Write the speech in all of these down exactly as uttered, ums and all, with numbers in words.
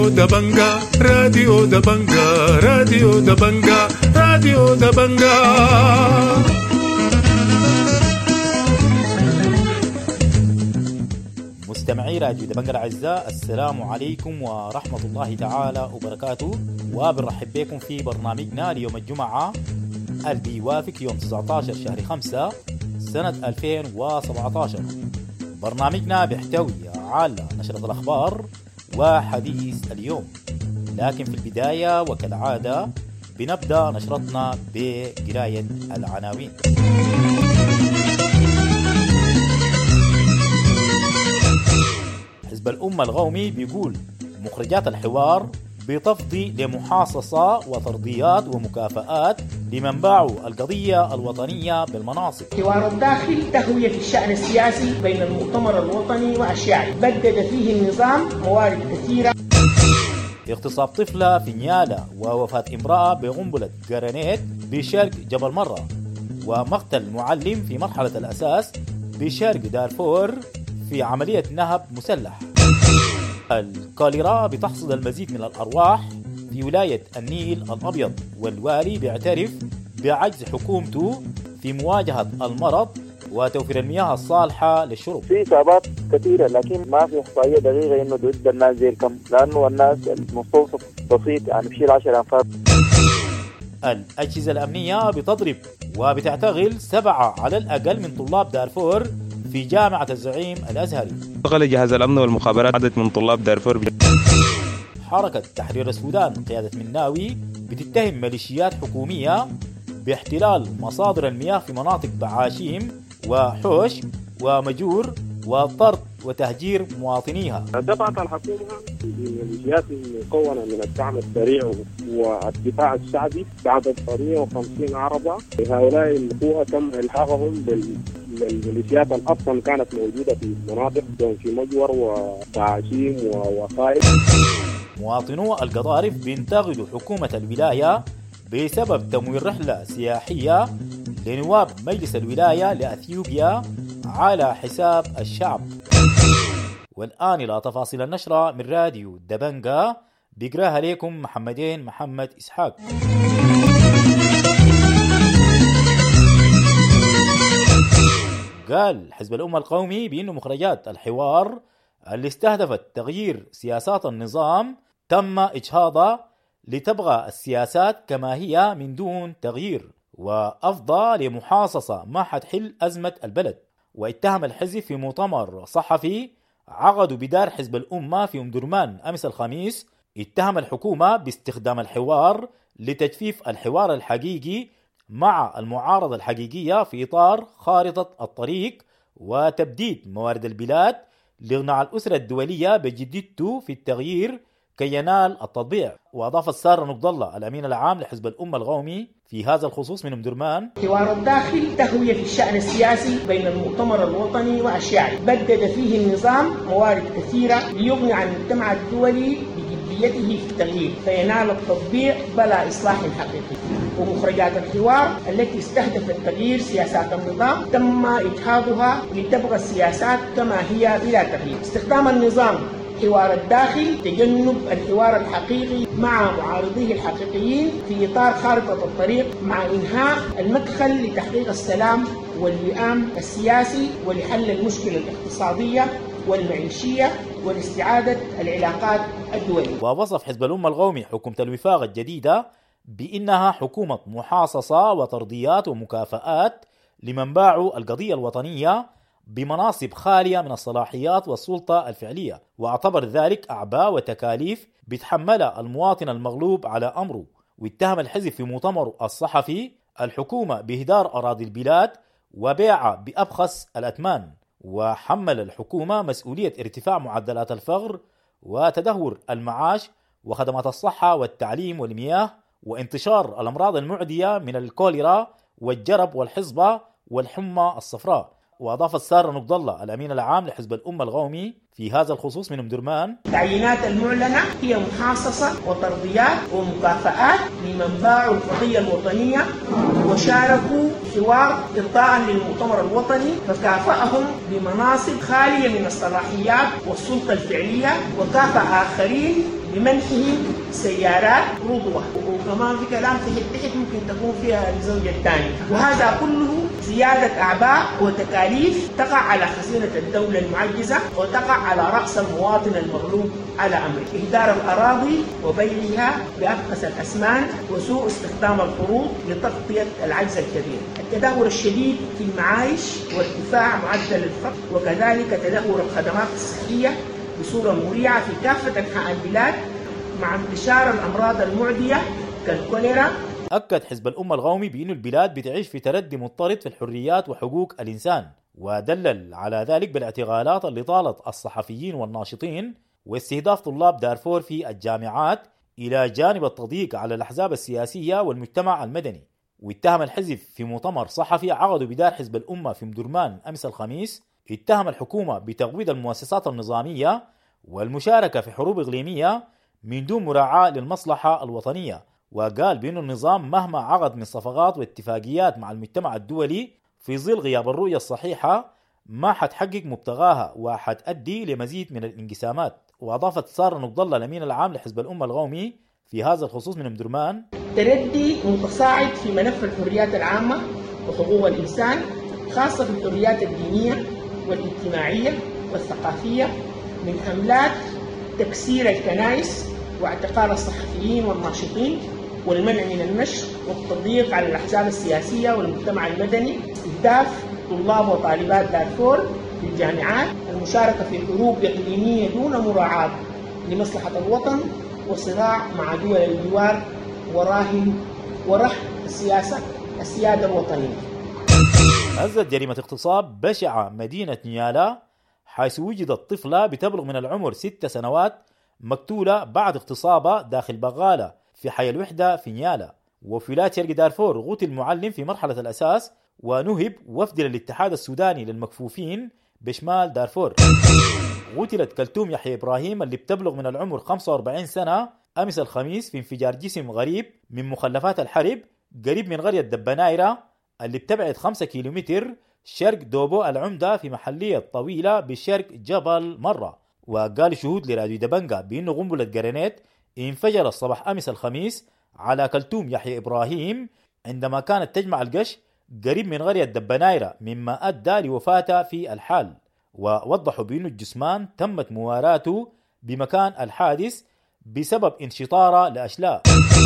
راديو دبنجا راديو دبنجا راديو دبنجا راديو دبنجا. مستمعي راديو دبنجا الأعزاء، السلام عليكم ورحمة الله تعالى وبركاته، وبنرحب بكم في برنامجنا ليوم الجمعة اللي بيوافق يوم تسعة عشر شهر خمسة سنة ألفين وسبعة عشر. برنامجنا بيحتوي على نشرة الأخبار وحديث اليوم، لكن في البداية وكالعادة بنبدأ نشرتنا بقراية العناوين. حزب الأمة القومي بيقول مخرجات الحوار بتفضي لمحاصصة وترضيات ومكافآت لمن باعوا القضية الوطنية بالمناصب. حوار الداخل تهوية في الشأن السياسي بين المؤتمر الوطني والشيعي، بدد فيه النظام موارد كثيرة. اغتصاب طفلة في نيالا ووفاة امرأة بقنبلة جرانيت بشرق جبل مرة، ومقتل معلم في مرحلة الأساس بشرق دارفور في عملية نهب مسلح. الكوليرا بتحصد المزيد من الأرواح في ولاية النيل الأبيض، والوالي بيعترف بعجز حكومته في مواجهة المرض وتوفير المياه الصالحة للشرب. في إصابات كثيرة لكن ما في إحصائية دقيقة إنه ضد الناس زي الكم، لأنه الناس المستوصف بسيط يعني بشيل عشرة أنفار. الأجهزة الأمنية بتضرب وبتعتقل سبعة على الأقل من طلاب دارفور في جامعة الزعيم الأزهري. اشتغل جهاز الأمن والمخابرات عدد من طلاب دارفور. حركة تحرير السودان قيادة مناوي بتتهم ميليشيات حكومية باحتلال مصادر المياه في مناطق بعاشيم وحوش ومجور وطرد وتهجير مواطنيها. دفعت الحكومة بميليشيات مكونة من الدعم السريع والدفاع الشعبي بعد مئة وخمسين عربة. هؤلاء الأخوة تم إلحاقهم بالميليشيات الأصلا كانت موجودة في مناطق في مجور وبعاشيم وخائف. مواطنو القضارف بينتقدوا حكومة الولاية بسبب تمويل رحلة سياحية لنواب مجلس الولاية لأثيوبيا على حساب الشعب. والآن إلى تفاصيل النشرة من راديو دبنجا، بيقراها لكم محمدين محمد إسحاق. قال حزب الأمة القومي بأن مخرجات الحوار اللي استهدفت تغيير سياسات النظام تم إجهاضها لتبغى السياسات كما هي من دون تغيير، وأفضى لمحاصصة ما حتحل أزمة البلد. واتهم الحزب في مؤتمر صحفي عقدوا بدار حزب الأمة في أم درمان أمس الخميس، اتهم الحكومة باستخدام الحوار لتجفيف الحوار الحقيقي مع المعارضة الحقيقية في إطار خارطة الطريق وتبديد موارد البلاد لإقناع الأسرة الدولية بجديته في التغيير كي ينال التطبيع. وأضاف السارة نقض الله الأمين العام لحزب الأمة القومي في هذا الخصوص من أم درمان: حوار الداخل تهوية في الشأن السياسي بين المؤتمر الوطني والشيعي، بدد فيه النظام موارد كثيرة ليقنع المجتمع الدولي بجديته في التغيير فينال التطبيع بلا إصلاح حقيقي. ومخرجات الحوار التي استهدفت تغيير سياسات النظام تم إجهاضها لتبقى السياسات كما هي بلا تغيير. استخدام النظام حوار الداخل تجنب الحوار الحقيقي مع معارضيه الحقيقيين في إطار خارطة الطريق مع إنهاء المدخل لتحقيق السلام والوئام السياسي ولحل المشكلة الاقتصادية والمعيشية والاستعادة العلاقات الدولية. ووصف حزب الأمة القومي حكومة الوفاق الجديدة بأنها حكومة محاصصة وترضيات ومكافآت لمن باعوا القضية الوطنية بمناصب خالية من الصلاحيات والسلطة الفعلية، واعتبر ذلك أعباء وتكاليف بيتحملها المواطن المغلوب على أمره. واتهم الحزب في مؤتمره الصحفي الحكومة بإهدار أراضي البلاد وبيعها بأبخس الأثمان، وحمل الحكومة مسؤولية ارتفاع معدلات الفقر وتدهور المعاش وخدمات الصحة والتعليم والمياه وانتشار الأمراض المعدية من الكوليرا والجرب والحصبة والحمى الصفراء. وأضاف السارة نقض الله الأمين العام لحزب الأمة القومي في هذا الخصوص من أم درمان: التعيينات المعلنة هي محاصصة وترضيات ومكافآت لمن باعوا القضية الوطنية وشاركوا حوار إرضاء للمؤتمر الوطني، فكافأهم بمناصب خالية من الصلاحيات والسلطة الفعلية، وكافأ آخرين بمنحه سيارات رضوة، وكمان في كلام تحت تحت ممكن تكون فيها الزوج الثاني، وهذا كله زيادة أعباء وتكاليف تقع على خزينة الدولة المعجزة وتقع على رأس المواطن المغلوب على أمره. إهدار الأراضي وبيعها بأبخس الأثمان وسوء استخدام القروض لتغطية العجز الكبير. التدهور الشديد في المعايش وارتفاع معدل الفقر، وكذلك تدهور الخدمات الصحية بصورة مريعة في كافة أنحاء البلاد مع انتشار الأمراض المعدية كالكوليرا. أكد حزب الأمة القومي بأن البلاد بتعيش في تردي مضطرد في الحريات وحقوق الإنسان، ودلل على ذلك بالاعتقالات اللي طالت الصحفيين والناشطين واستهداف طلاب دارفور في الجامعات، إلى جانب التضييق على الأحزاب السياسية والمجتمع المدني. واتهم الحزب في مؤتمر صحفي عقده بدار حزب الأمة في مدرمان أمس الخميس، اتهم الحكومة بتقويض المؤسسات النظامية والمشاركة في حروب إقليمية من دون مراعاة للمصلحة الوطنية، وقال بأن النظام مهما عقد من صفقات واتفاقيات مع المجتمع الدولي في ظل غياب الرؤية الصحيحة ما حتحقق مبتغاها وحتؤدي لمزيد من الانقسامات. وأضافت سارة نقض الله الأمين العام لحزب الأمة القومي في هذا الخصوص من مدرمان: تردي متصاعد في ملف الحريات العامة وحقوق الإنسان، خاصة في الحريات الدينية والاجتماعية والثقافية، من حملات تكسير الكنائس واعتقال الصحفيين والناشطين والمنع من النشر والتضييق على الأحزاب السياسية والمجتمع المدني، استهداف طلاب وطالبات دارفور في الجامعات، المشاركة في حروب إقليمية دون مراعاة لمصلحة الوطن، وصراع مع دول الجوار وراهن ورهن السياسة السيادة الوطنية. هزت جريمة اغتصاب بشعة مدينة نيالا، حيث وجدت طفلة بتبلغ من العمر ست سنوات مقتولة بعد اغتصابها داخل بغالة في حي الوحدة في نيالا. وفي ولاية شرق دارفور قتل معلم في مرحلة الأساس، ونهب وفد للاتحاد السوداني للمكفوفين بشمال دارفور. قتلت كلثوم يحيى إبراهيم اللي بتبلغ من العمر خمسة وأربعين سنة أمس الخميس في انفجار جسم غريب من مخلفات الحرب قريب من قرية دبنايرة اللي بتبعد خمسة كيلومتر شرق دوبو العمدة في محلية طويلة بشرق جبل مرة. وقال شهود لراديو دبنجا بأنه قنبلة جرينيت انفجر الصباح أمس الخميس على كلثوم يحيى إبراهيم عندما كانت تجمع القش قريب من قرية دبنايرة، مما أدى لوفاتها في الحال. ووضحوا بأن الجثمان تمت مواراته بمكان الحادث بسبب انشطارة لأشلاء.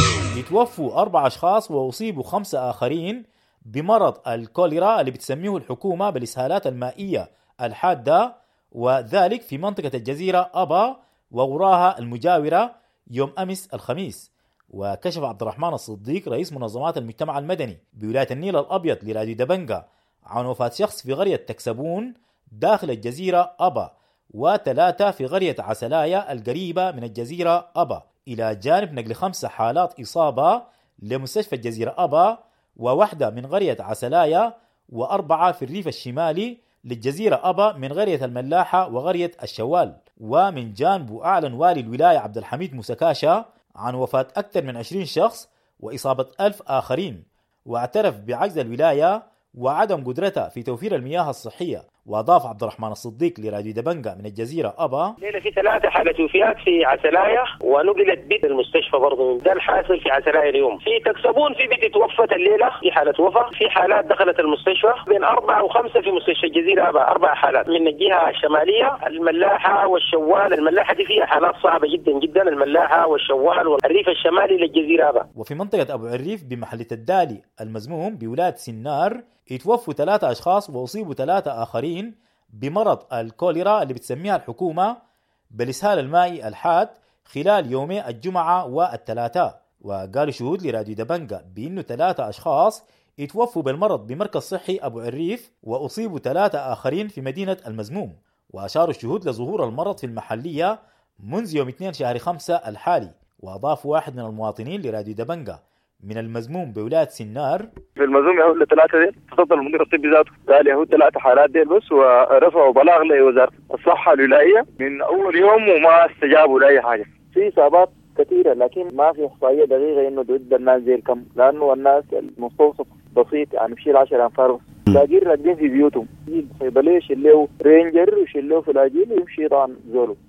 يتوفوا أربع أشخاص وأصيبوا خمسة آخرين بمرض الكوليرا اللي بتسميه الحكومة بالإسهالات المائية الحادة، وذلك في منطقة الجزيرة أبا وغراها المجاورة يوم أمس الخميس. وكشف عبد الرحمن الصديق رئيس منظمات المجتمع المدني بولاية النيل الأبيض لراديو دبنجا عن وفاة شخص في قرية تكسبون داخل الجزيرة أبا، وثلاثة في قرية عسلايا القريبة من الجزيرة أبا، إلى جانب نقل خمسة حالات إصابة لمستشفى الجزيرة أبا، وواحدة من قرية عسلايا، وأربعة في الريف الشمالي للجزيرة أبا من قرية الملاحة وقرية الشوال. ومن جانبه أعلن والي الولاية عبد الحميد موسكاشا عن وفاة أكثر من عشرين شخص وإصابة ألف آخرين، واعترف بعجز الولاية وعدم قدرتها في توفير المياه الصحية. وأضاف عبد الرحمن الصديق لراديو دبنجا من الجزيرة أبا: ليلة في ثلاثة حالة وفيات في عسلايا ونقلت بيت المستشفى برضه، ده الحاصل في عسلايا اليوم. في تكسبون في بيت توفت الليلة، في حالة وفاة، في حالات دخلت المستشفى بين أربعة وخمسة في مستشفى الجزيرة أبا، أربع حالات من الجهة الشمالية. الملاحة والشوال، الملاحة دي فيها حالات صعبة جدا جدا، الملاحة والشوال والريف الشمالي للجزيرة أبا. وفي منطقة أبو عريف بمحلة الدالي المزموم بولاية سنار يتوفوا ثلاثة أشخاص وأصيبوا ثلاثة آخرين بمرض الكوليرا اللي بتسميها الحكومة بالإسهال المائي الحاد خلال يومي الجمعة والثلاثاء. وقالوا شهود لراديو دبنجا بأنه ثلاثة أشخاص يتوفوا بالمرض بمركز صحي أبو عريف، وأصيبوا ثلاثة آخرين في مدينة المزموم. وأشاروا الشهود لظهور المرض في المحلية منذ يوم اثنين شهر خمسة الحالي. وأضاف واحد من المواطنين لراديو دبنجا من المزموم بولاية سنار: في المزموم يهود الثلاثة دي تفضل المدير الطبي ذاته قال يهود ثلاثة حالات دي بس، ورفعوا بلاغ لوزارة الصحة الولاية من أول يوم وما استجابوا لأي حاجة. في إصابات كثيرة لكن ما في إحصائية دقيقة إنه تعد الناس زي الكم، لأنه الناس المستوصف بسيط يعني بشيل عشرة أنفار تلاقيه راكبين في بيوتهم، صيدلية يشيلوا رينجر ويشيلوا فلاجيل ويمشي طبعا زولو.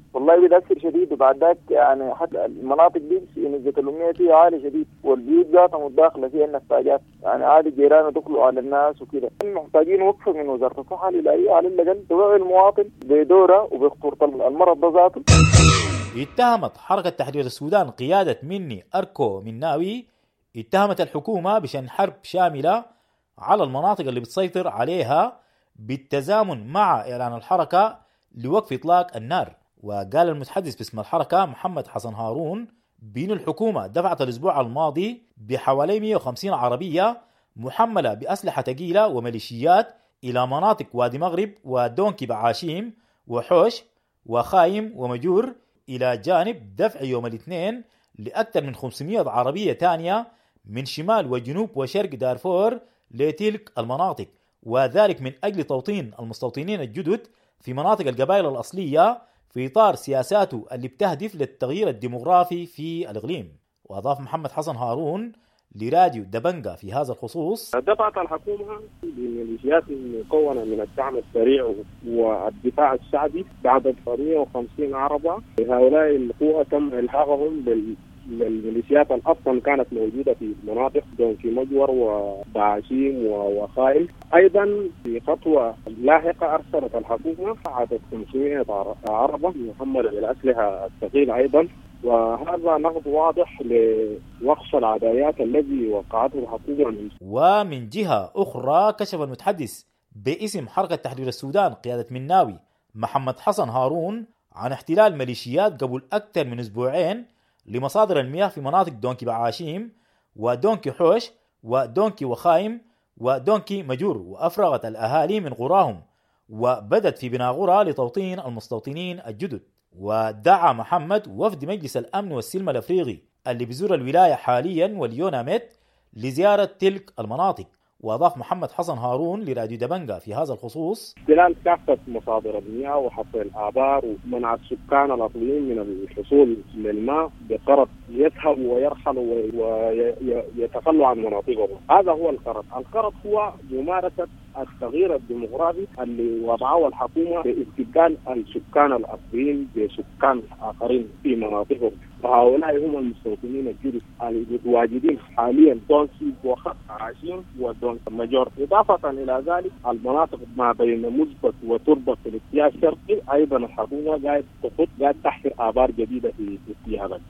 والله بيتأثر شديد، وبعد ذاك يعني حتى المناطق دي نسبة الأمية فيها عالية شديد، والبيوت ذاتها متداخلة فيها النفاجات، يعني عادي الجيران يدخلوا على الناس وكده. محتاجين وقفة من وزارة الصحة الولاية على الأقل توعي المواطن بدورة وبخطورة المرض ده ذاته. اتهمت حركة تحرير السودان قيادة مني أركو مناوي اتهمت الحكومة بشن حرب شاملة على المناطق اللي بتسيطر عليها بالتزامن مع إعلان الحركة لوقف إطلاق النار. وقال المتحدث باسم الحركة محمد حسن هارون بأن الحكومة دفعت الأسبوع الماضي بحوالي مئة وخمسين عربية محملة بأسلحة ثقيلة وميليشيات إلى مناطق وادي مغرب ودونكي بعاشيم وحوش وخايم ومجور، إلى جانب دفع يوم الاثنين لأكثر من خمسمئة عربية تانية من شمال وجنوب وشرق دارفور لتلك المناطق، وذلك من أجل توطين المستوطنين الجدد في مناطق القبائل الأصلية في إطار سياساته اللي بتهدف للتغيير الديمغرافي في الإقليم. وأضاف محمد حسن هارون لراديو دبنجا في هذا الخصوص: دفعت الحكومة بميليشيات مكونة من الدعم السريع والدفاع الشعبي بعد مئة وخمسين عربة. هؤلاء القوة تم إلحاقهم بالميليشيات الأصلا كانت موجودة في مناطق دونكي مجور وبعاشيم وخائل. أيضا في خطوة لاحقة أرسلت الحكومة عدد خمسمئة عربة محملة بالأسلحة الثقيلة أيضا، وهذا نقد واضح لوقف العدايات الذي وقعته الحكومة. ومن جهة أخرى كشف المتحدث باسم حركة تحرير السودان قيادة مناوي محمد حسن هارون عن احتلال ميليشيات قبل أكثر من أسبوعين لمصادر المياه في مناطق دونكي بعاشيم ودونكي حوش ودونكي وخايم ودونكي مجور، وأفرغت الأهالي من قراهم وبدت في بناء قرى لتوطين المستوطنين الجدد. ودعا محمد وفد مجلس الأمن والسلم الأفريقي اللي بيزور الولاية حاليا واليوناميت لزيارة تلك المناطق. وأضاف محمد حسن هارون لراديو دبنجا في هذا الخصوص: استغلال كافة مصادر المياه وحفر الآبار ومنع السكان الأصليين من الحصول للماء بقرض يذهبوا ويرحلوا ويتخلوا عن مناطقهم. هذا هو القرض. القرض هو ممارسة التغيير الديمغرافي اللي وضعه الحكومة باستبدال السكان الأصليين بسكان آخرين في مناطقهم، وهؤلاء هم المستوطنين الجدد المتواجدين حاليا دونكي وعاشيم ودونكي مجور. إضافة إلى ذلك المناطق ما بين مثبت وتربة في الاتجاه الشرقي أيضا الحكومة قاعد تخط قاعد تحفر آبار جديدة في الاتجاه.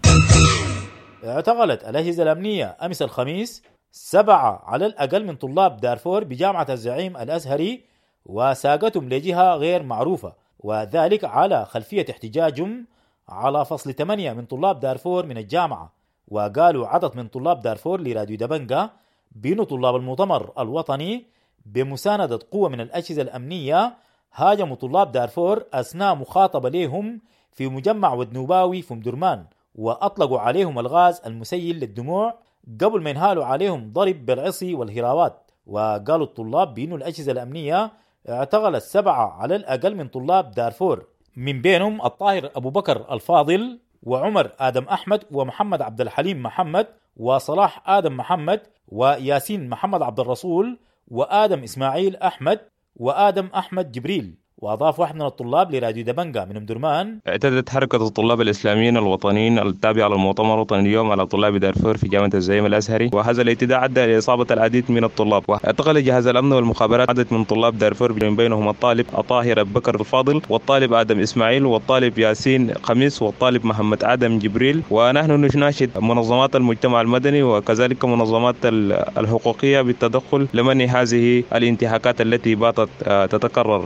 اعتقلت الأجهزة الأمنية أمس الخميس سبعة على الأقل من طلاب دارفور بجامعة الزعيم الأزهري وساقتهم لجهة غير معروفة، وذلك على خلفية احتجاجهم على فصل ثمانية من طلاب دارفور من الجامعة. وقالوا عدد من طلاب دارفور لراديو دبنجا بأن طلاب المؤتمر الوطني بمساندة قوة من الأجهزة الأمنية هاجموا طلاب دارفور أثناء مخاطبة لهم في مجمع ودنوباوي في مدرمان، وأطلقوا عليهم الغاز المسيل للدموع قبل ما ينهالوا عليهم ضرب بالعصي والهراوات. وقالوا الطلاب بأن الأجهزة الأمنية اعتقلت سبعة على الأقل من طلاب دارفور، من بينهم الطاهر أبو بكر الفاضل وعمر آدم أحمد ومحمد عبد الحليم محمد وصلاح آدم محمد وياسين محمد عبد الرسول وآدم إسماعيل أحمد وآدم أحمد جبريل. وأضاف واحد من الطلاب لراديو دبنجا من مدرمان: اعتدت حركة الطلاب الإسلاميين الوطنيين التابعة للمؤتمر الوطني اليوم على طلاب دارفور في جامعة الزعيم الأزهري، وهذا الاعتداء أدى لإصابة العديد من الطلاب. واعتقل جهاز الأمن والمخابرات عدد من طلاب دارفور من بينهم الطالب الطاهر أبو بكر الفاضل والطالب آدم إسماعيل والطالب ياسين قميص والطالب محمد آدم جبريل. ونحن نناشد منظمات المجتمع المدني وكذلك منظمات الحقوقية بالتدخل لمنع هذه الانتهاكات التي باتت تتكرر.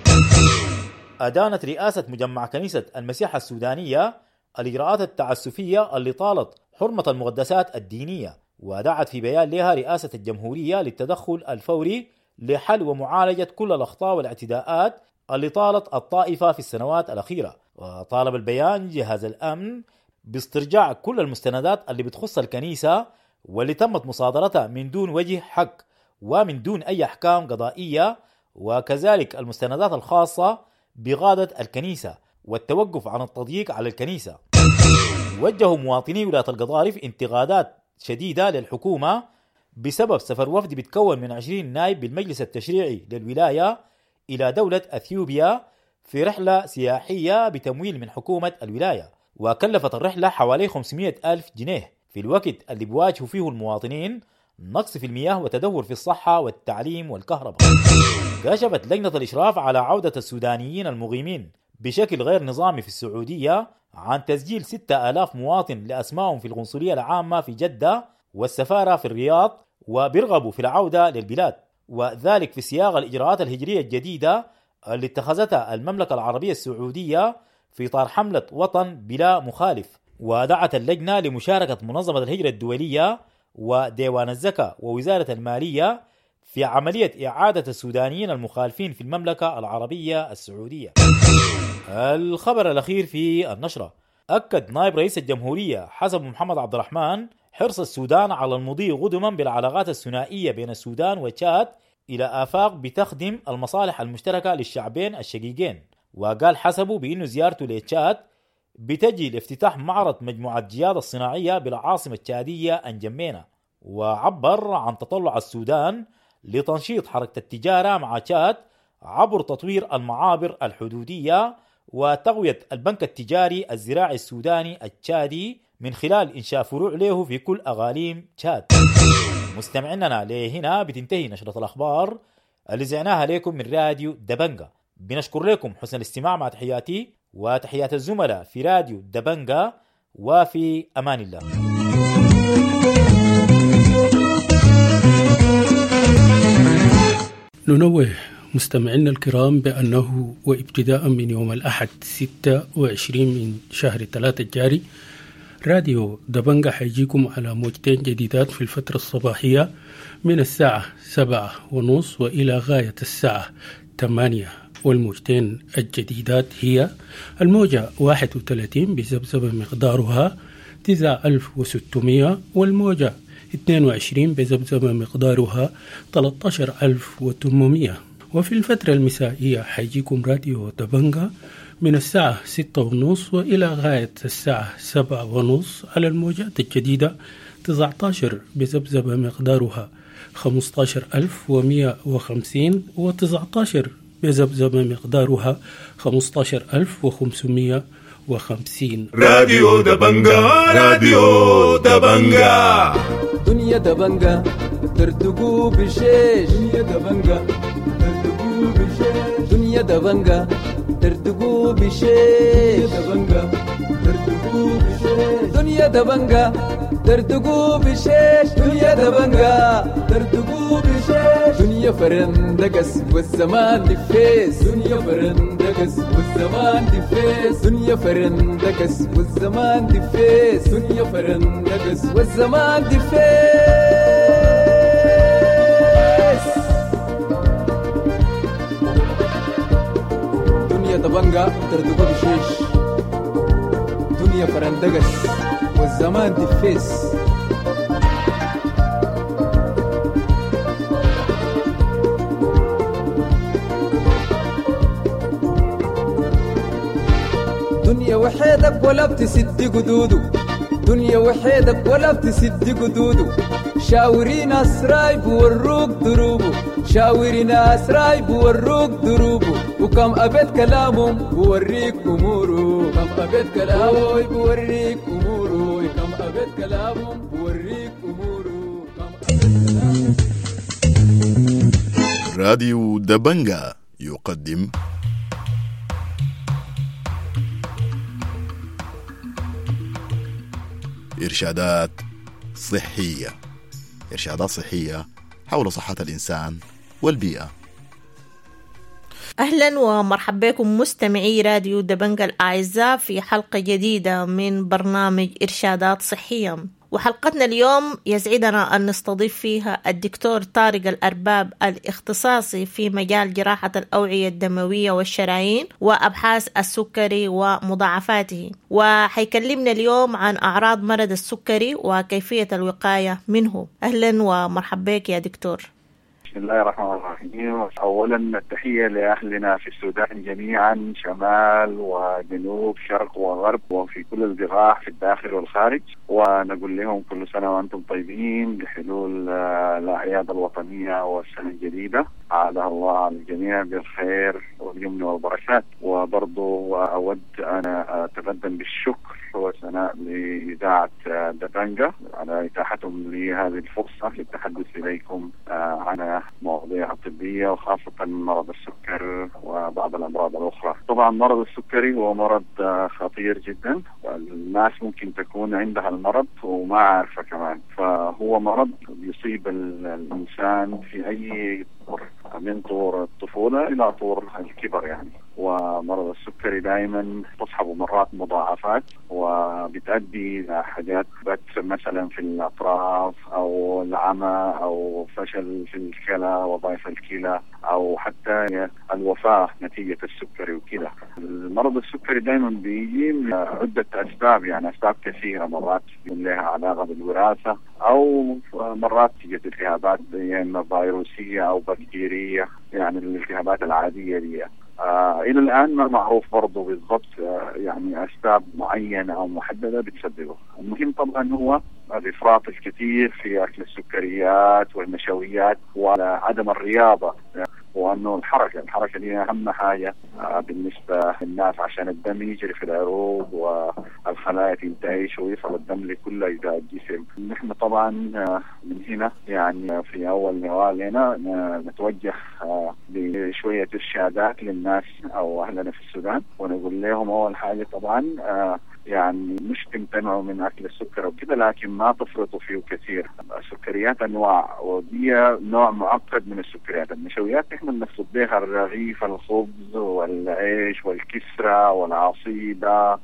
أدانت رئاسة مجمع كنيسة المسيح السودانية الإجراءات التعسفية اللي طالت حرمة المقدسات الدينية، ودعت في بيان لها رئاسة الجمهورية للتدخل الفوري لحل ومعالجة كل الأخطاء والاعتداءات اللي طالت الطائفة في السنوات الأخيرة. وطالب البيان جهاز الأمن باسترجاع كل المستندات اللي بتخص الكنيسة واللي تمت مصادرتها من دون وجه حق ومن دون أي أحكام قضائية، وكذلك المستندات الخاصة بغادة الكنيسة والتوقف عن التضييق على الكنيسة. وجهوا مواطني ولاية القضارف انتقادات شديدة للحكومة بسبب سفر وفد بيتكون من عشرين نائب بالمجلس التشريعي للولاية إلى دولة أثيوبيا في رحلة سياحية بتمويل من حكومة الولاية، وكلفت الرحلة حوالي خمسمائة ألف جنيه في الوقت اللي بيواجهوا فيه المواطنين نقص في المياه وتدهور في الصحة والتعليم والكهرباء. كشفت لجنة الإشراف على عودة السودانيين المقيمين بشكل غير نظامي في السعودية عن تسجيل ستة آلاف مواطن لأسمائهم في القنصلية العامة في جدة والسفارة في الرياض، وبيرغبوا في العودة للبلاد، وذلك في سياق الإجراءات الهجرية الجديدة اللي اتخذتها المملكة العربية السعودية في إطار حملة وطن بلا مخالف. ودعت اللجنة لمشاركة منظمة الهجرة الدولية وديوان الزكاة ووزارة المالية في عملية إعادة السودانيين المخالفين في المملكة العربية السعودية. الخبر الأخير في النشرة: أكد نائب رئيس الجمهورية حسب محمد عبد الرحمن حرص السودان على المضي قدما بالعلاقات الثنائية بين السودان وتشاد إلى آفاق بتخدم المصالح المشتركة للشعبين الشقيقين. وقال حسبه بأنه زيارته لتشاد بتجي لافتتاح معرض مجموعة جياد الصناعية بالعاصمة التشادية أنجمينا، وعبر عن تطلع السودان لتنشيط حركة التجارة مع تشاد عبر تطوير المعابر الحدودية وتقوية البنك التجاري الزراعي السوداني التشادي من خلال إنشاء فروع له في كل أقاليم تشاد. مستمعيننا لهنا بتنتهي نشرة الأخبار اللي زعناها لكم من راديو دبنجا. بنشكر لكم حسن الاستماع مع تحياتي وتحيات الزملاء في راديو دبنجا، وفي أمان الله. ننوه مستمعينا الكرام بأنه وابتداء من يوم الأحد ستة وعشرين من شهر ثلاثة الجاري راديو دبنجا حيجيكم على موجتين جديدات في الفترة الصباحية من الساعة سبعة ونص وإلى غاية الساعة ثمانية، والموجتين الجديدات هي الموجة واحد وثلاثين بذبذبة مقدارها تسعة آلاف وستمائة، والموجة اثنين وعشرين بذبذبة مقدارها ثلاثة عشر ألف وثمانمائة. وفي الفترة المسائية حيجيكم راديو دبنجا من الساعة ستة ونص وإلى غاية الساعة سبعة ونص على الموجات الجديدة تسعة عشر بذبذبة مقدارها خمسة عشر ألف ومائة وخمسين وتسعة عشر بذبذبة مقدارها خمسة عشر ألف وخمسمائة وخمسين. راديو دبنجا راديو دبنجا دنيا دبنجا ترتقو بشيش دنيا دبنجا ترتقو بشيش دنيا دبنجا ترتقو بشيش دبنجا ترتقو بشيش دنيا دبنجا ترتقو بشيش دنيا دبنجا ترتقو بشيش دنيا فرندقس والزمان دفيس دنيا فرندقس والزمان دفيس دنيا فرندقس والزمان دفيس دنيا فرندقس والزمان دفيس. دنيا دبنجا ترتقو بشيش دنيا فرندقس والزمان دفيس. دنيا وحيدك ولا بتسد قدودو دنيا وحيدك ولا بتسد قدودو شاورين أسراي بوروك دروبو شاورين أسراي بوروك دروبو وكم أبد كلامهم بوريك أمورو كم أبد كلامهم بوريك أمورو كم أبد كلامهم بوريك أمورو كم أبد كلامهم. راديو دبنجا يقدم إرشادات صحية إرشادات صحية حول صحة الإنسان والبيئة. أهلا ومرحبا بكم مستمعي راديو دبنجا الأعزاء في حلقة جديدة من برنامج إرشادات صحية. وحلقتنا اليوم يسعدنا أن نستضيف فيها الدكتور طارق الأرباب الاختصاصي في مجال جراحة الأوعية الدموية والشرايين وأبحاث السكري ومضاعفاته، وحيكلمنا اليوم عن أعراض مرض السكري وكيفية الوقاية منه. أهلا ومرحبا بك يا دكتور. بسم الله الرحمن الرحيم. أولا التحية لأهلنا في السودان جميعا، شمال وجنوب شرق وغرب وفي كل البقاع في الداخل والخارج، ونقول لهم كل سنة وأنتم طيبين بحلول الأعياد الوطنية والسنة الجديدة، عادها الله على الجميع بالخير واليمن والبركات. وبرضو أود أنا أتقدم بالشكر وثناء لإذاعة دبنجة على إتاحتهم لي هذه الفرصة للتحدث إليكم عن مواضيع طبية وخاصة مرض السكر وبعض الأمراض الأخرى. طبعا مرض السكري هو مرض خطير جدا، الناس ممكن تكون عندها المرض وما عارفة كمان، فهو مرض يصيب الإنسان في أي طور من طور الطفولة إلى طور الكبر يعني. ومرض السكري دائما تصحب مرات مضاعفات وبتؤدي إلى حاجات مثلا في الأطراف أو العمى أو فشل في الكلى وضعف الكلى أو حتى الوفاة نتيجة السكري وكذا. المرض السكري دائما بيجي من عدة أسباب، يعني أسباب كثيرة، مرات لها علاقة بالوراثة أو مرات تيجي التهابات يعني فيروسية أو بكتيرية، يعني الالتهابات العادية دي. آه إلى الآن ما معروف برضو بالضبط آه يعني أسباب معينة أو محددة بتسببه. المهم طبعا هو الإفراط الكثير في أكل السكريات والنشويات وعدم الرياضة، وأنه الحركة الحركة دي أهم حاجة آه بالنسبة للناس عشان الدم يجري في العروق والخلايا تنتعش ويصل الدم لكل أجزاء الجسم. نحن طبعا آه من هنا يعني في أول نوالنا نتوجه آه بشوية إرشادات للناس أو أهلنا في السودان، ونقول لهم أول حاجة طبعا آه يعني مش تمتنعوا من أكل السكر وكذا، لكن ما تفرطوا فيه كثير. السكريات أنواع، ودي نوع معقد من السكريات. النشويات إحنا بنقصد بها الرغيف، الخبز والعيش والكسرة والعصيدة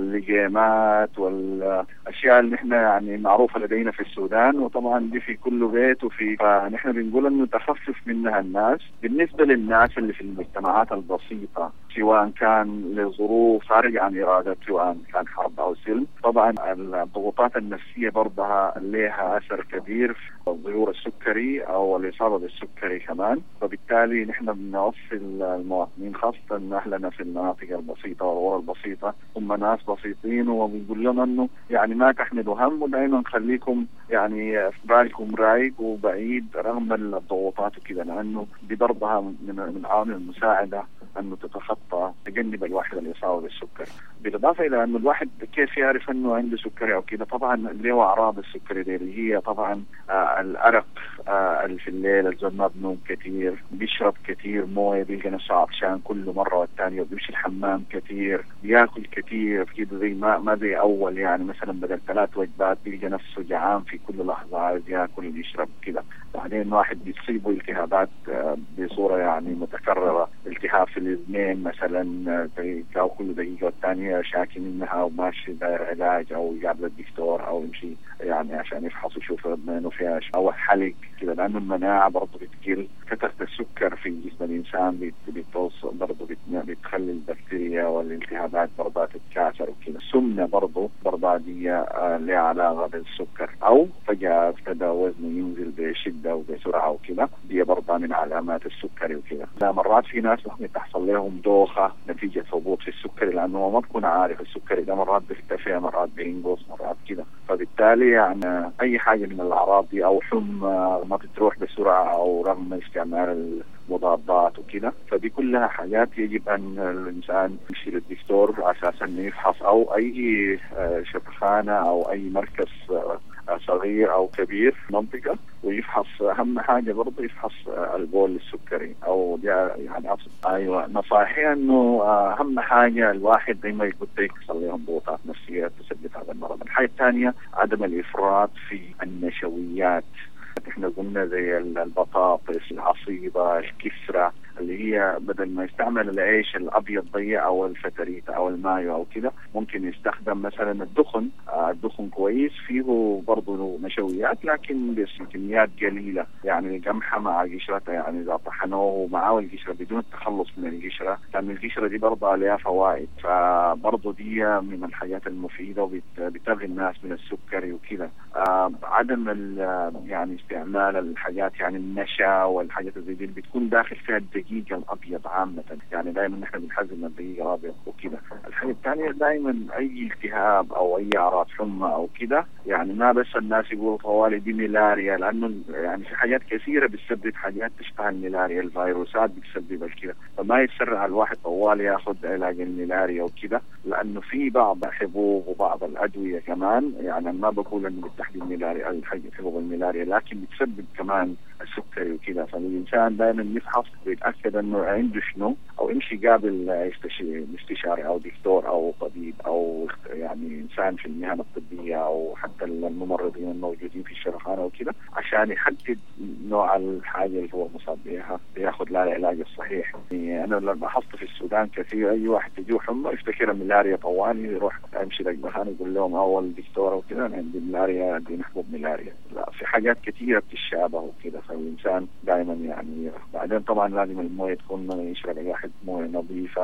واللجيمات والأشياء اللي إحنا يعني معروفة لدينا في السودان، وطبعا دي في كل بيت وفي، فنحن بنقول إنه تخفف منها الناس. بالنسبة للناس اللي في المجتمعات البسيطة سواء كان لظروف خارج عن إرادة، سواء كان حرب أو سلم، طبعا الضغوطات النفسية برضها لها أثر كبير في ظهور السكري أو الإصابة بالسكري كمان. فبالتالي نحن بنوصي المواطنين خاصة أهلنا في المناطق البسيطة والغرى البسيطة، هم ناس بسيطين، وبنقول لهم أنه يعني ما تحملوا هم، ودائما خليكم يعني في بالكم رايق وبعيد رغم الضغوطات وكذا، لأنه دي برضها من عوامل المساعدة أنه تتخطى تجنب الواحد الإصابة بالسكر. بالإضافة إلى أنه الواحد كيف يعرف أنه عنده سكري أو كذا، طبعا له أعراض السكري دي اللي هي طبعا آه الأرق آه اللي في الليل، الزول ما بنوم كثير، بيشرب كثير موية، بيلقى نفسه عطشان كل مرة والثانية، وبيمشي الحمام كثير، بياكل كثير كده زي ما ما زي أول، يعني مثلا بدل ثلاث وجبات بيلقى نفسه جعان في كل لحظة، عايز ياكل يشرب كده. بعدين واحد بيصيبه التهابات آه بصورة يعني متكررة، التهاب في الاذنين مثلا أو كل دقيقة والثانية شاكي منها وماشي داير علاج أو يقابل الدكتور أو يمشي يعني عشان يفحص يشوف اذنينه فيها أو حلق كده، لأنه المناعة برضه بتقل. كثرة السكر في جسم الإنسان بتوصل برضه بتخلي البكتيريا والالتهابات برضه تتكاثر وكده. السمنة برضه برضه دي آه لها علاقة بالسكر، أو فجأة ابتدى وزنه ينزل بشدة وبسرعة وكده، دي برضه من علامات السكري وكده. مرات في ناس تحصل لهم دوخة نتيجة هبوط في السكري، لأنه ما بكون عارف السكري ده مرات بيرتفع مرات بينقص مرات كده. فبالتالي يعني أي حاجة من الأعراض دي أو حمى ما بتروح بسرعة أو رغم استعمال المضادات وكده، فدي كلها حاجات يجب أن الإنسان يمشي للدكتور أساسا يفحص، أو أي شفخانة أو أي مركز صغير أو كبير في منطقة ويفحص. أهم حاجة برضه يفحص البول السكري أو يعني أصل أيوة نصائحي إنه أهم حاجة الواحد دايما يكون يحصل لهم ضغوطات نفسية تسبب هذا المرض. الحاجة الثانية عدم الإفراط في النشويات، احنا قلنا زي البطاطس، العصيدة، الكسرة، اللي هي بدل ما يستعمل العيش الأبيض ضيق أو الفتريت أو المايو أو كده، ممكن يستخدم مثلا الدخن. آه الدخن كويس، فيه برضه نشويات لكن بكميات قليلة، يعني القمحة مع قشرتها، يعني إذا طحنوه معاه القشرة بدون التخلص من القشرة، لأن القشرة دي برضه عليها فوائد، فبرضه دي من الحاجات المفيدة وبتغي الناس من السكري وكده. آه عدم يعني استعمال الحاجات يعني النشا والحاجات زي دي بتكون داخل فيها الدقيق الأبيض عامة، يعني دائما نحن بنحزم الدقيق الأبيض وكده. الحاجة الثانية دائما أي التهاب أو أي أعراض حمى أو كده، يعني ما بس الناس يقولوا طوالي دي ملاريا، لأنه يعني في حاجات كثيرة بتسبب حاجات تشبه الملاريا، الفيروسات بتسبب الكده، فما يتسرع الواحد طوالي ياخذ علاج الملاريا وكده، لأنه في بعض الحبوب وبعض الأدوية كمان، يعني ما بقول إنه بالتحديد ملاريا الحاجة حبوب الملاريا، لكن بتسبب كمان السكري وكده. فالإنسان دائما يفحص ويتأكد إنه عنده شنو، أو يمشي قابل استشاري أو دكتور أو طبيب أو يعني إنسان في المهنة الطبية أو حتى الممرضين الموجودين في الشرخانة وكده، عشان يحدد نوع الحاجة اللي هو مصاب بها ياخذ لها العلاج الصحيح. يعني أنا لما لاحظت في السودان كثير أي واحد تجيه حمى يفتكر ملاريا طوالي، يروح يمشي للمهنة يقول لهم أول دكتور وكده أنا عندي ملاريا، عندي حبوب ملاريا. لا، في حاجات كثيرة بتشابه وكده، فالإنسان دائما يعني بعدين طبعا لازم المويه تكون يشرب الواحد مويه نظيفة،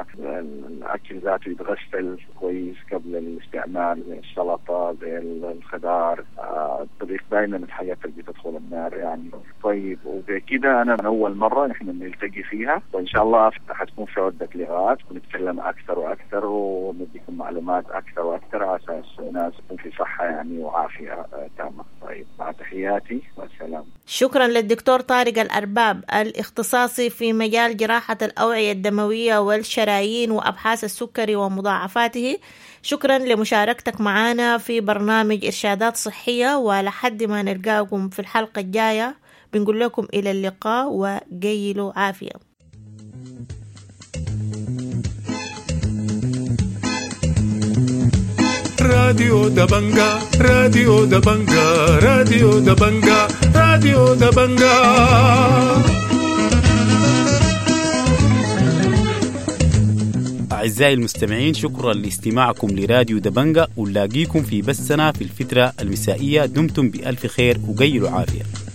الأكل ذاته يتغسل كويس قبل الاستعمال، السلطة زي الخضار، الطبيخ دائما الحاجات اللي بتدخل النار يعني. طيب وبكده أنا من أول مرة نحن نلتقي فيها، وإن شاء الله حتكون في عدة لغات ونتكلم أكثر وأكثر ونديكم معلومات أكثر وأكثر على أساس الناس تكون في صحة يعني وعافية تامة. طيب مع تحياتي والسلام. شكرا للدكتور طارق الأرباب، الاختصاصي في مجال جراحة الأوعية الدموية والشرايين وأبحاث السكري ومضاعفاته. شكرا لمشاركتك معنا في برنامج إرشادات صحية، ولحد ما نلقاكم في الحلقة الجاية بنقول لكم إلى اللقاء وقيلوا عافية. راديو دبنجا راديو دبنجا راديو دبنجا راديو دبنجا. أعزائي المستمعين، شكرا لاستماعكم لراديو دبنجا، ونلاقيكم في بثنا في الفترة المسائية. دمتم بألف خير وقيلوا عافية.